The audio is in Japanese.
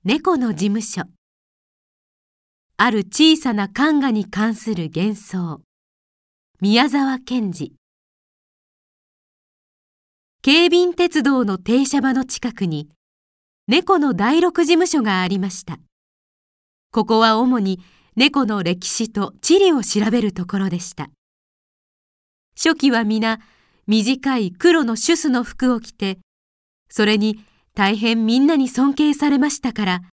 猫の事務所。ある小さな漢画に関する幻想。宮沢賢治。京浜鉄道の停車場の近くに猫の第六事務所がありました。ここは主に猫の歴史と地理を調べるところでした。初期は皆短い黒のシュスの服を着て、それに大変みんなに尊敬されましたから、